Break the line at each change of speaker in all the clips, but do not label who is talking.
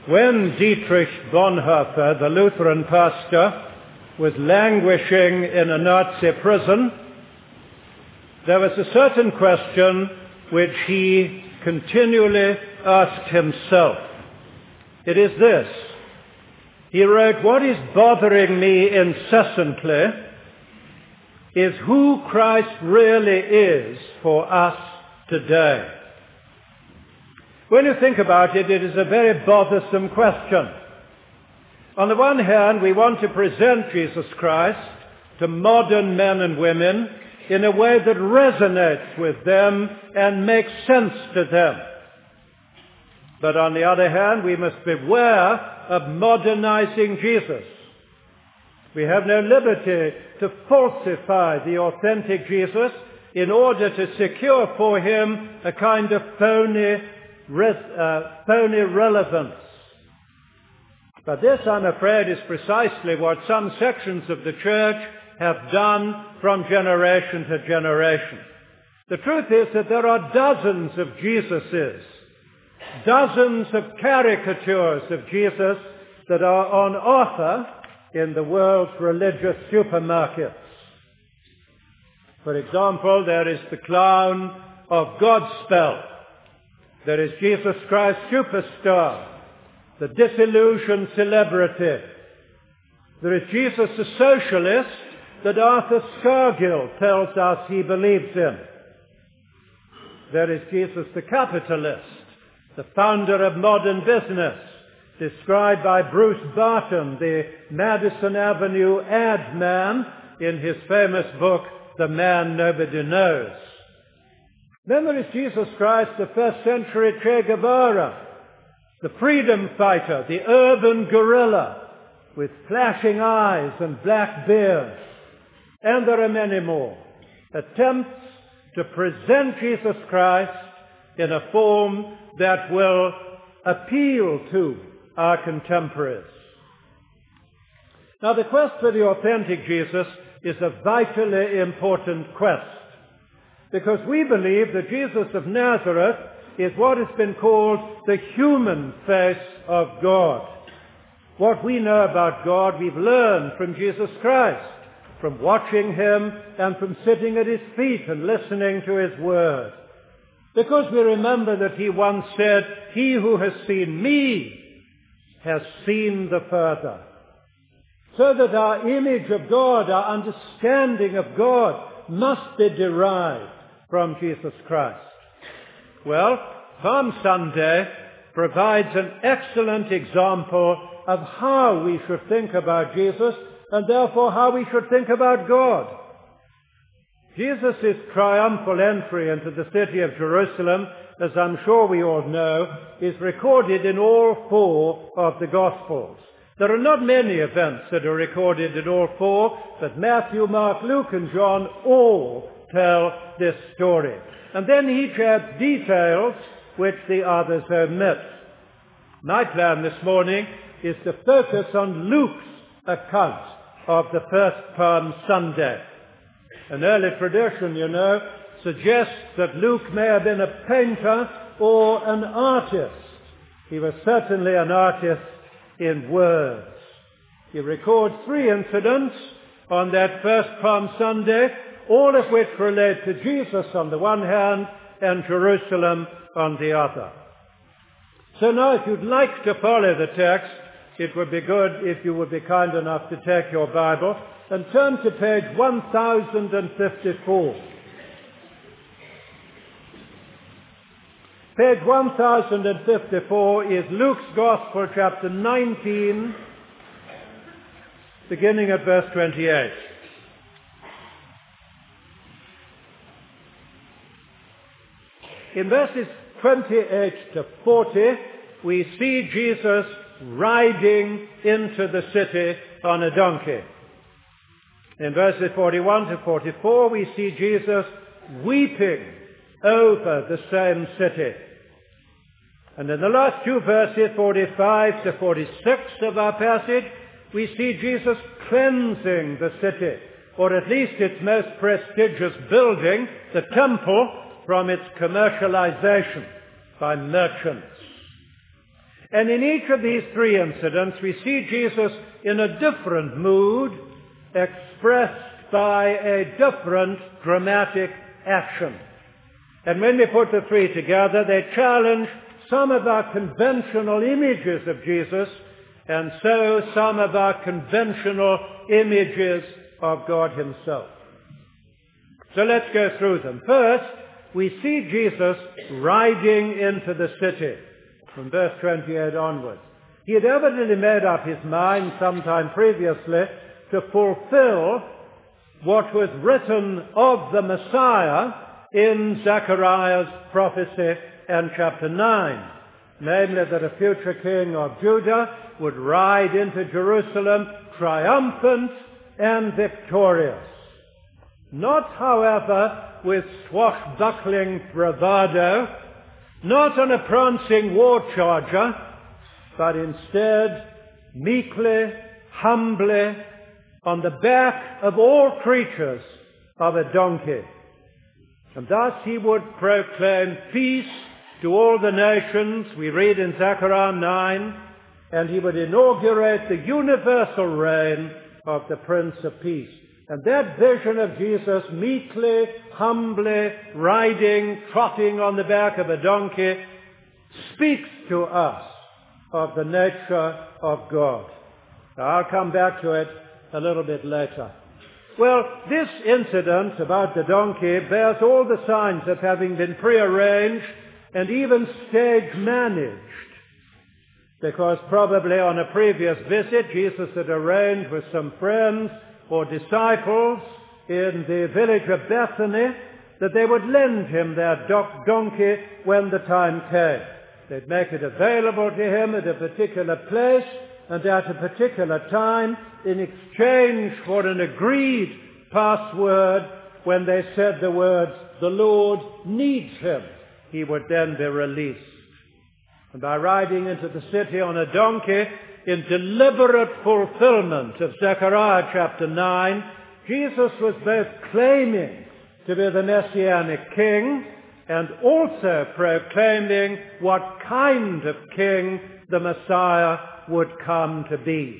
When Dietrich Bonhoeffer, the Lutheran pastor, was languishing in a Nazi prison, there was a certain question which he continually asked himself. It is this. He wrote, "What is bothering me incessantly is who Christ really is for us today." When you think about it, it is a very bothersome question. On the one hand, we want to present Jesus Christ to modern men and women in a way that resonates with them and makes sense to them. But on the other hand, we must beware of modernizing Jesus. We have no liberty to falsify the authentic Jesus in order to secure for him a kind of phony relevance. But this, I'm afraid, is precisely what some sections of the church have done from generation to generation. The truth is that there are dozens of Jesuses, dozens of caricatures of Jesus that are on offer in the world's religious supermarkets. For example, there is the clown of Godspell. There is Jesus Christ Superstar, the disillusioned celebrity. There is Jesus the socialist that Arthur Scargill tells us he believes in. There is Jesus the capitalist, the founder of modern business, described by Bruce Barton, the Madison Avenue ad man, in his famous book, The Man Nobody Knows. Then there is Jesus Christ, the first century Che Guevara, the freedom fighter, the urban guerrilla, with flashing eyes and black beard. And there are many more attempts to present Jesus Christ in a form that will appeal to our contemporaries. Now, the quest for the authentic Jesus is a vitally important quest, because we believe that Jesus of Nazareth is what has been called the human face of God. What we know about God, we've learned from Jesus Christ, from watching him and from sitting at his feet and listening to his word. Because we remember that he once said, "He who has seen me has seen the Father." So that our image of God, our understanding of God, must be derived from Jesus Christ. Well, Palm Sunday provides an excellent example of how we should think about Jesus and therefore how we should think about God. Jesus' triumphal entry into the city of Jerusalem, as I'm sure we all know, is recorded in all four of the Gospels. There are not many events that are recorded in all four, but Matthew, Mark, Luke, and John all tell this story. And then each adds details which the others omit. My plan this morning is to focus on Luke's account of the first Palm Sunday. An early tradition, suggests that Luke may have been a painter or an artist. He was certainly an artist in words. He records 3 incidents on that first Palm Sunday, all of which relate to Jesus on the one hand and Jerusalem on the other. So now, if you'd like to follow the text, it would be good if you would be kind enough to take your Bible and turn to page 1054. Page 1054 is Luke's Gospel, chapter 19, beginning at verse 28. In verses 28 to 40, we see Jesus riding into the city on a donkey. In verses 41 to 44, we see Jesus weeping over the same city. And in the last 2 verses, 45 to 46 of our passage, we see Jesus cleansing the city, or at least its most prestigious building, the temple, from its commercialization by merchants. And in each of these three incidents, we see Jesus in a different mood, expressed by a different dramatic action. And when we put the three together, they challenge some of our conventional images of Jesus, and so some of our conventional images of God himself. So let's go through them. First, we see Jesus riding into the city from verse 28 onwards. He had evidently made up his mind sometime previously to fulfill what was written of the Messiah in Zechariah's prophecy in chapter 9. Namely, that a future king of Judah would ride into Jerusalem triumphant and victorious. Not, however, with swashbuckling bravado, not on a prancing war charger, but instead meekly, humbly, on the back of all creatures of a donkey. And thus he would proclaim peace to all the nations, we read in Zechariah 9, and he would inaugurate the universal reign of the Prince of Peace. And that vision of Jesus meekly, humbly, riding, trotting on the back of a donkey, speaks to us of the nature of God. Now, I'll come back to it a little bit later. Well, this incident about the donkey bears all the signs of having been prearranged and even stage managed, because probably on a previous visit Jesus had arranged with some friends or disciples in the village of Bethany that they would lend him their donkey when the time came. They'd make it available to him at a particular place and at a particular time in exchange for an agreed password. When they said the words, "The Lord needs him," he would then be released. And by riding into the city on a donkey, in deliberate fulfillment of Zechariah chapter 9, Jesus was both claiming to be the Messianic King and also proclaiming what kind of king the Messiah would come to be.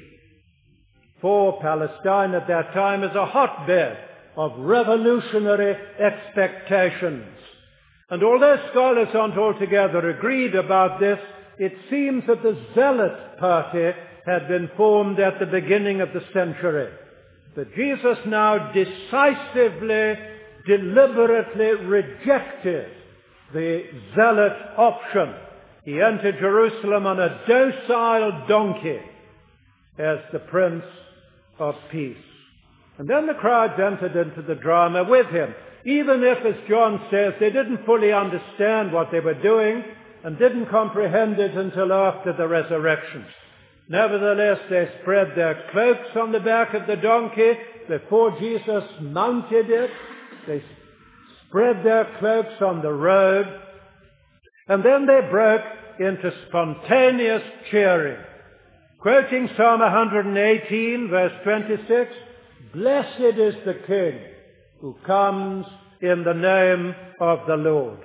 For Palestine at that time is a hotbed of revolutionary expectations. And although scholars aren't altogether agreed about this, it seems that the Zealot party had been formed at the beginning of the century. But Jesus now decisively, deliberately rejected the Zealot option. He entered Jerusalem on a docile donkey as the Prince of Peace. And then the crowds entered into the drama with him, even if, as John says, they didn't fully understand what they were doing and didn't comprehend it until after the resurrection. Nevertheless, they spread their cloaks on the back of the donkey before Jesus mounted it. They spread their cloaks on the road, and then they broke into spontaneous cheering. Quoting Psalm 118, verse 26, "Blessed is the King who comes in the name of the Lord."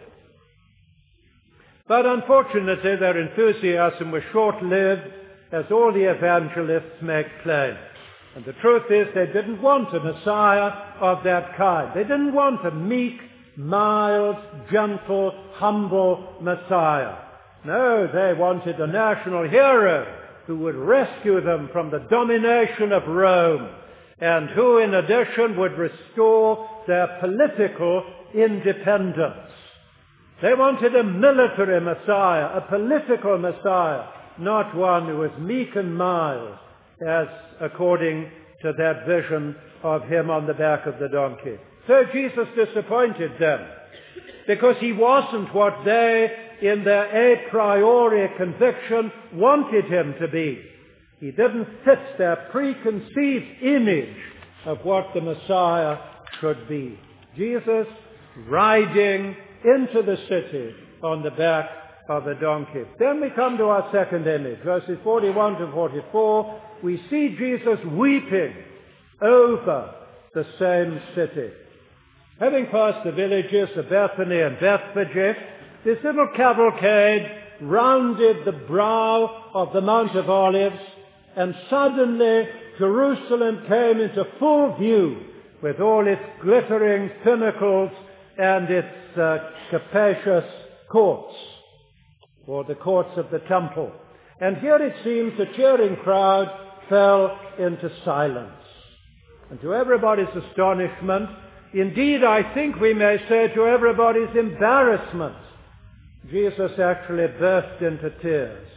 But unfortunately, their enthusiasm was short-lived, as all the evangelists make plain. And the truth is, they didn't want a Messiah of that kind. They didn't want a meek, mild, gentle, humble Messiah. No, they wanted a national hero who would rescue them from the domination of Rome, and who, in addition, would restore their political independence. They wanted a military Messiah, a political Messiah, not one who was meek and mild, as according to that vision of him on the back of the donkey. So Jesus disappointed them, because he wasn't what they, in their a priori conviction, wanted him to be. He didn't fit their preconceived image of what the Messiah should be. Jesus riding into the city on the back of a donkey. Then we come to our second image, verses 41 to 44. We see Jesus weeping over the same city. Having passed the villages of Bethany and Bethphage, this little cavalcade rounded the brow of the Mount of Olives, and suddenly Jerusalem came into full view with all its glittering pinnacles and its capacious courts, or the courts of the temple. And here it seems the cheering crowd fell into silence. And to everybody's astonishment, indeed I think we may say to everybody's embarrassment, Jesus actually burst into tears.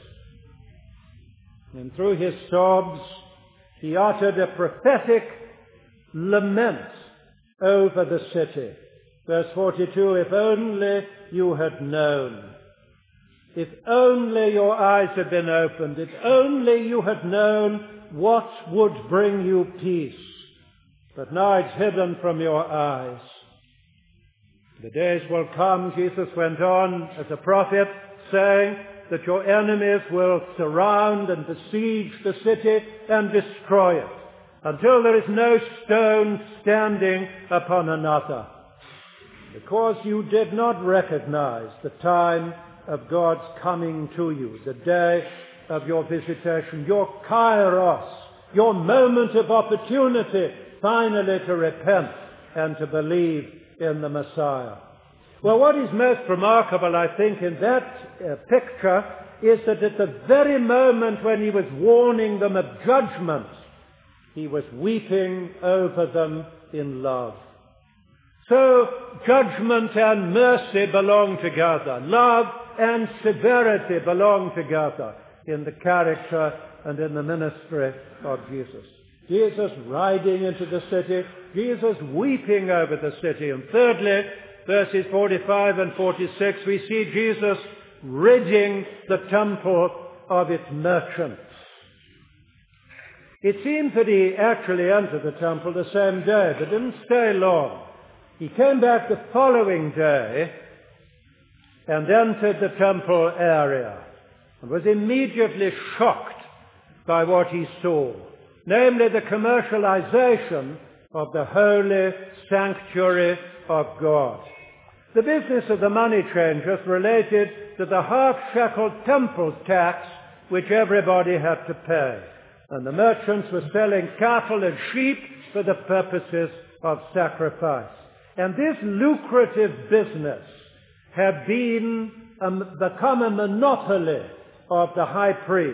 And through his sobs, he uttered a prophetic lament over the city. Verse 42, if only you had known. If only your eyes had been opened. If only you had known what would bring you peace. But now it's hidden from your eyes. The days will come, Jesus went on as a prophet, saying that your enemies will surround and besiege the city and destroy it, until there is no stone standing upon another. Because you did not recognize the time of God's coming to you, the day of your visitation, your kairos, your moment of opportunity, finally to repent and to believe in the Messiah. Well, what is most remarkable, I think, in that picture is that at the very moment when he was warning them of judgment, he was weeping over them in love. So judgment and mercy belong together. Love and severity belong together in the character and in the ministry of Jesus. Jesus riding into the city, Jesus weeping over the city. And thirdly, verses 45 and 46, we see Jesus ridding the temple of its merchants. It seems that he actually entered the temple the same day, but didn't stay long. He came back the following day and entered the temple area and was immediately shocked by what he saw, namely the commercialization of the holy sanctuary of God. The business of the money changers related to the half-shekel temple tax which everybody had to pay. And the merchants were selling cattle and sheep for the purposes of sacrifice. And this lucrative business had become a monopoly of the high priests.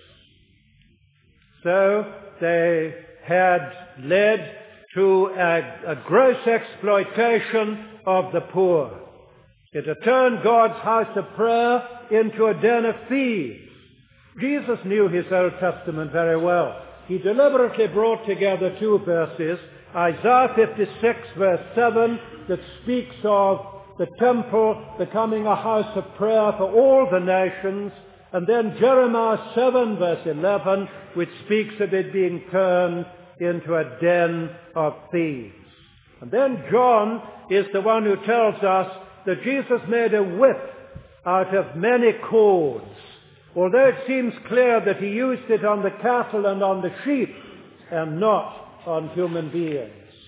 So they had led to a gross exploitation of the poor. It had turned God's house of prayer into a den of thieves. Jesus knew his Old Testament very well. He deliberately brought together two verses, Isaiah 56 verse 7, that speaks of the temple becoming a house of prayer for all the nations, and then Jeremiah 7 verse 11, which speaks of it being turned into a den of thieves. And then John is the one who tells us that Jesus made a whip out of many cords, although it seems clear that he used it on the cattle and on the sheep and not on human beings.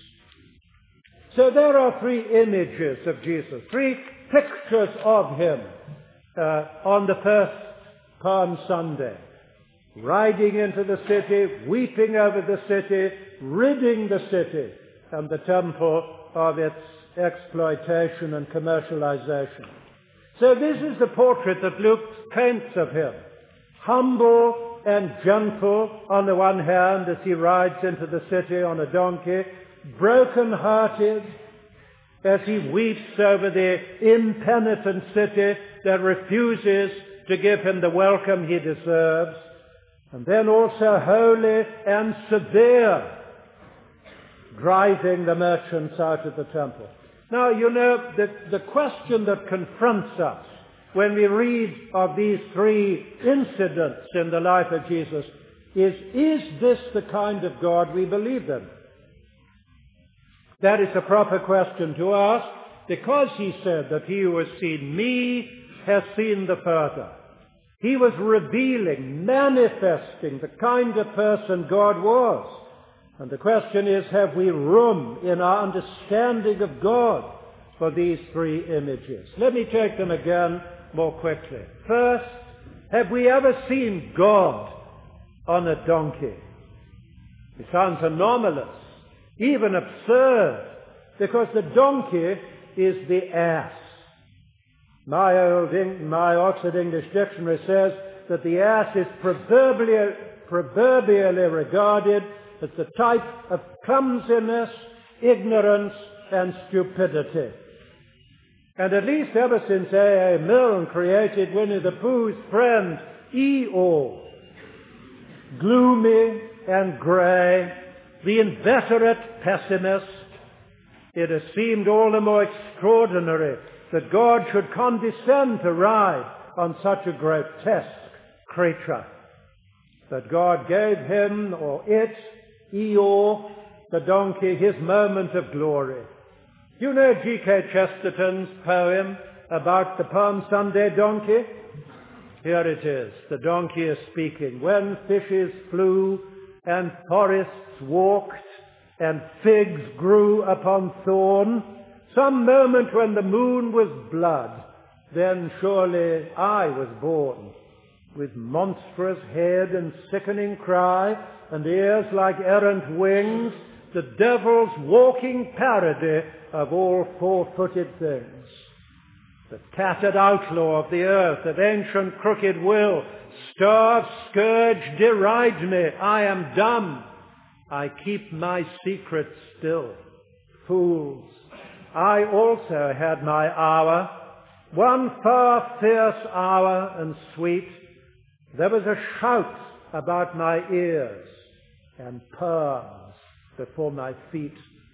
So there are three images of Jesus, three pictures of him on the first Palm Sunday. Riding into the city, weeping over the city, ridding the city and the temple of its exploitation and commercialization. So this is the portrait that Luke paints of him. Humble and gentle on the one hand as he rides into the city on a donkey, broken-hearted as he weeps over the impenitent city that refuses to give him the welcome he deserves, and then also holy and severe, driving the merchants out of the temple. Now, you know, the question that confronts us when we read of these three incidents in the life of Jesus is this the kind of God we believe in? That is a proper question to ask, because he said that he who has seen me has seen the Father. He was revealing, manifesting the kind of person God was. And the question is, have we room in our understanding of God for these three images? Let me take them again more quickly. First, have we ever seen God on a donkey? It sounds anomalous, even absurd, because the donkey is the ass. My Oxford English Dictionary says that the ass is proverbially regarded as the type of clumsiness, ignorance, and stupidity. And at least ever since A.A. Milne created Winnie the Pooh's friend, Eeyore, gloomy and grey, the inveterate pessimist, it has seemed all the more extraordinary that God should condescend to ride on such a grotesque creature. That God gave him, or it, Eeyore, the donkey, his moment of glory. You know G.K. Chesterton's poem about the Palm Sunday donkey? Here it is. The donkey is speaking. When fishes flew and forests walked and figs grew upon thorn, some moment when the moon was blood, then surely I was born, with monstrous head and sickening cry, and ears like errant wings, the devil's walking parody of all four-footed things. The tattered outlaw of the earth, of ancient crooked will, starve, scourge, deride me. I am dumb. I keep my secret still. Fools, I also had my hour, one far fierce hour and sweet. There was a shout about my ears and pearls before my feet.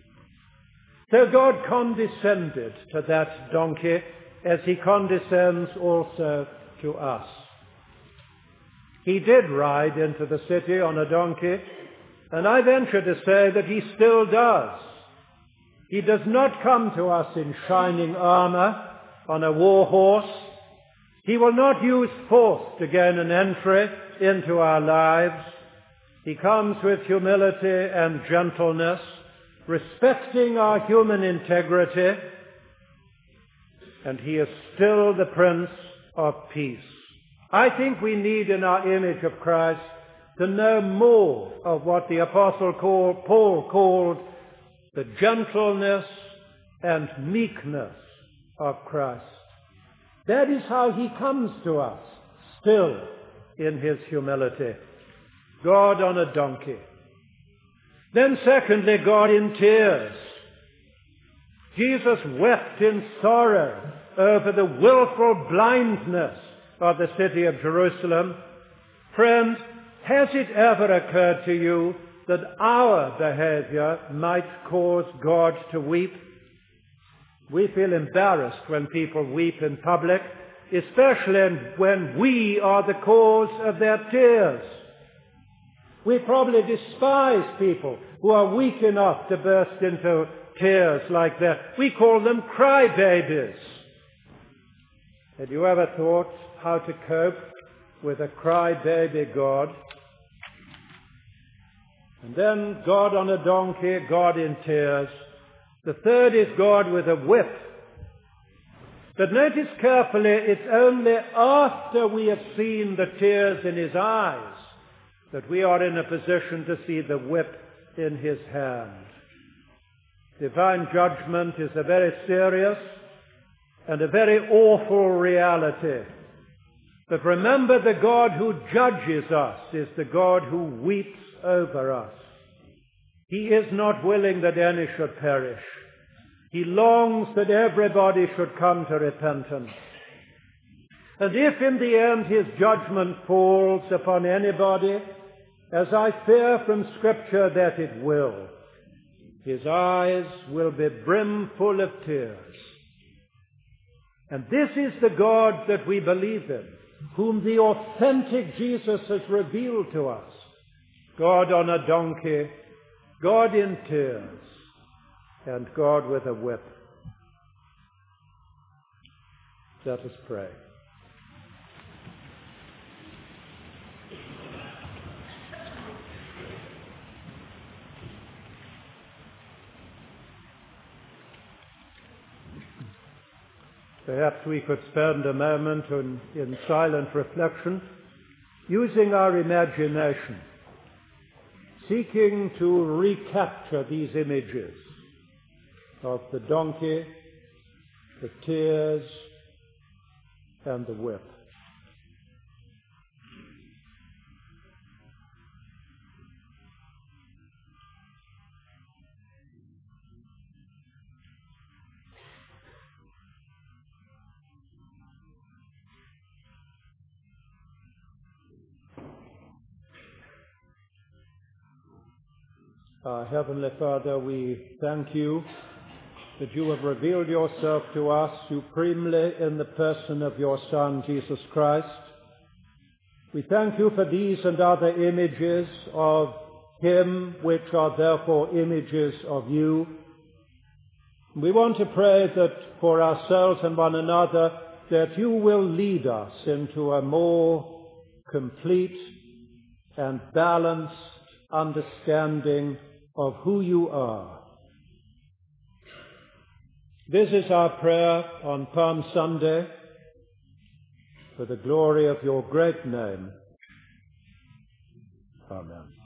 So God condescended to that donkey as he condescends also to us. He did ride into the city on a donkey, and I venture to say that he still does. He does not come to us in shining armor on a war horse. He will not use force to gain an entry into our lives. He comes with humility and gentleness, respecting our human integrity, and he is still the Prince of Peace. I think we need in our image of Christ to know more of what the Apostle Paul called the gentleness and meekness of Christ. That is how he comes to us, still in his humility. God on a donkey. Then secondly, God in tears. Jesus wept in sorrow over the willful blindness of the city of Jerusalem. Friend, has it ever occurred to you that our behavior might cause God to weep? We feel embarrassed when people weep in public, especially when we are the cause of their tears. We probably despise people who are weak enough to burst into tears like that. We call them crybabies. Had you ever thought how to cope with a crybaby God? And then God on a donkey, God in tears. The third is God with a whip. But notice carefully, it's only after we have seen the tears in his eyes that we are in a position to see the whip in his hand. Divine judgment is a very serious and a very awful reality. But remember, the God who judges us is the God who weeps over us. He is not willing that any should perish. He longs that everybody should come to repentance. And if in the end his judgment falls upon anybody, as I fear from Scripture that it will, his eyes will be brimful of tears. And this is the God that we believe in, whom the authentic Jesus has revealed to us. God on a donkey, God in tears, and God with a whip. Let us pray. Perhaps we could spend a moment in silent reflection, using our imagination, seeking to recapture these images of the donkey, the tears, and the whip. Our Heavenly Father, we thank you that you have revealed yourself to us supremely in the person of your Son, Jesus Christ. We thank you for these and other images of him, which are therefore images of you. We want to pray that for ourselves and one another, that you will lead us into a more complete and balanced understanding of who you are. This is our prayer on Palm Sunday, for the glory of your great name. Amen.